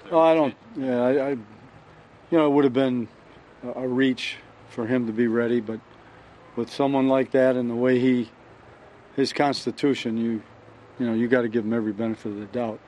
Oh, I don't. Yeah, it would have been a reach for him to be ready, but with someone like that and the way his constitution, you got to give him every benefit of the doubt.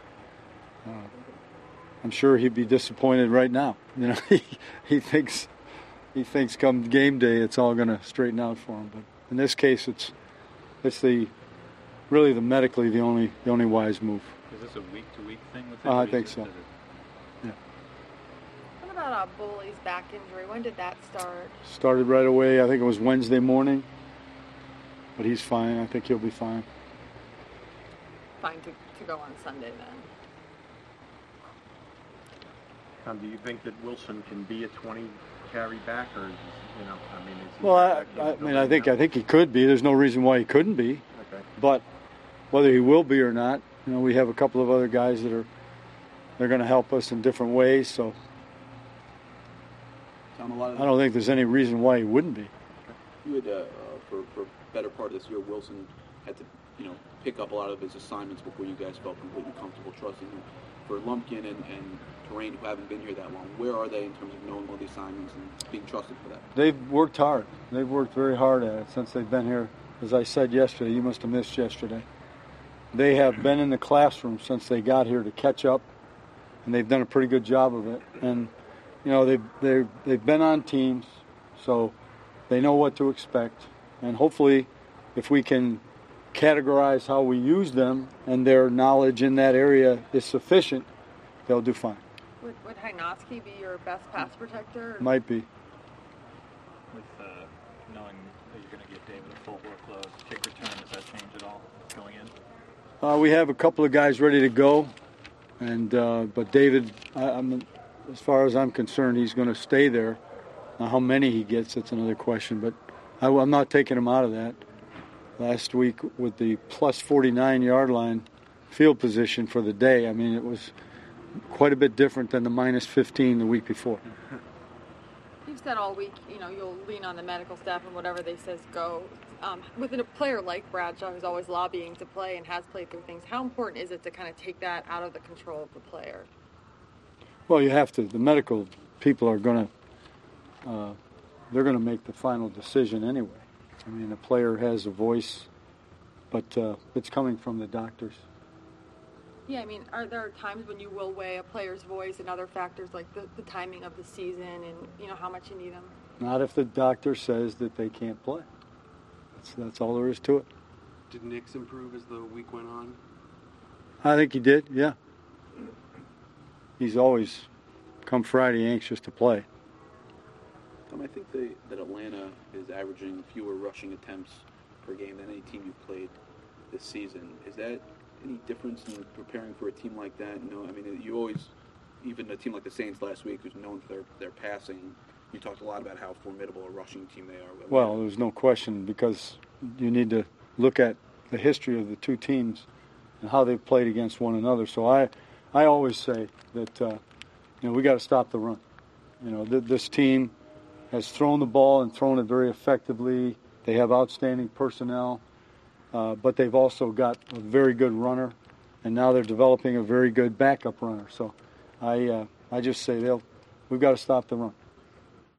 I'm sure he'd be disappointed right now. He thinks come game day it's all going to straighten out for him, but in this case it's really the medically the only wise move. Is this a week-to-week thing with I think so. Yeah. What about Bully's back injury? When did that start? Started right away. I think it was Wednesday morning. But he's fine. I think he'll be fine. Fine to go on Sunday then. Tom, do you think that Wilson can be a 20 carry back, or is he? Well, I think he could be. There's no reason why he couldn't be. Okay. But whether he will be or not, we have a couple of other guys they're going to help us in different ways. So Tom, I don't think there's any reason why he wouldn't be. You had for better part of this year, Wilson had to pick up a lot of his assignments before you guys felt completely comfortable trusting him. For Lumpkin and Terrain, who haven't been here that long, where are they in terms of knowing all the assignments and being trusted for that? They've worked hard. They've worked very hard at it since they've been here. As I said yesterday, you must have missed yesterday. They have been in the classroom since they got here to catch up, and they've done a pretty good job of it. And they've been on teams, so they know what to expect. And hopefully, if we can categorize how we use them and their knowledge in that area is sufficient, they'll do fine. Would Hynotsky be your best pass protector? Might be. With knowing that you're going to give David a full workload, kick return, does that change at all going in? We have a couple of guys ready to go, and but David, as far as I'm concerned, he's going to stay there. Now, how many he gets, that's another question, but I'm not taking him out of that. Last week with the plus 49-yard line field position for the day, it was quite a bit different than the minus 15 the week before. You've said all week, you'll lean on the medical staff and whatever they says go. With a player like Bradshaw, who's always lobbying to play and has played through things, how important is it to kind of take that out of the control of the player? Well, you have to. The medical people are going to they're going to make the final decision anyway. The player has a voice, but it's coming from the doctors. Yeah, are there times when you will weigh a player's voice and other factors like the timing of the season and, how much you need them? Not if the doctor says that they can't play. That's all there is to it. Did Nix improve as the week went on? I think he did, yeah. He's always, come Friday, anxious to play. Tom, I think that Atlanta is averaging fewer rushing attempts per game than any team you've played this season. Is that any difference in preparing for a team like that? You always, even a team like the Saints last week, who's known for their passing, you talked a lot about how formidable a rushing team they are. Well, there's no question, because you need to look at the history of the two teams and how they've played against one another. So I always say that we got to stop the run. This team has thrown the ball and thrown it very effectively. They have outstanding personnel, but they've also got a very good runner, and now they're developing a very good backup runner. So I just say we've got to stop the run.